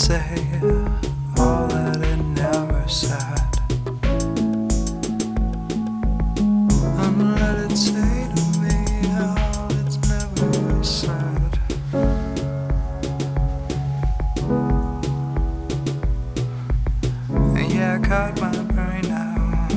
say all that it never said, and let it say to me all it's never said. And yeah, I cut my brain out.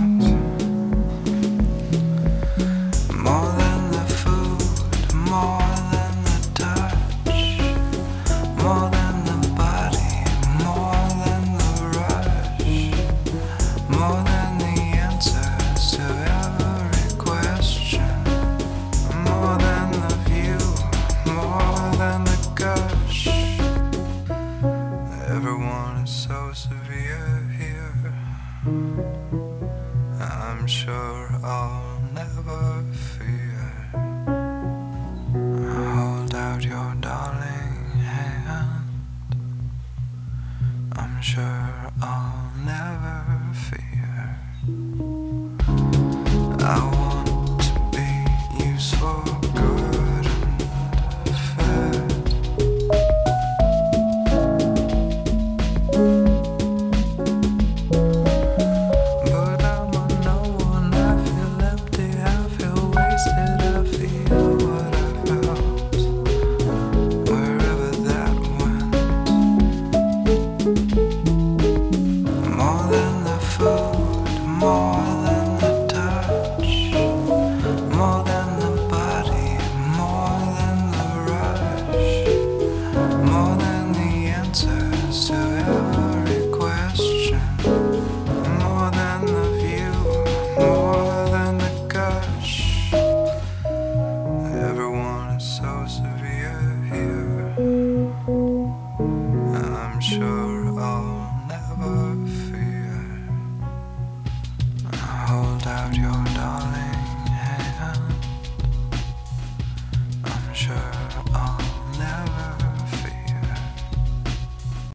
More than the food, more than the touch, more than the body, more than the rush, more than the answers to every question, more than the view, more than the gush. Everyone is so severe here. I'm sure I'll never fear. Hold out your darling hand. I'm sure I'll never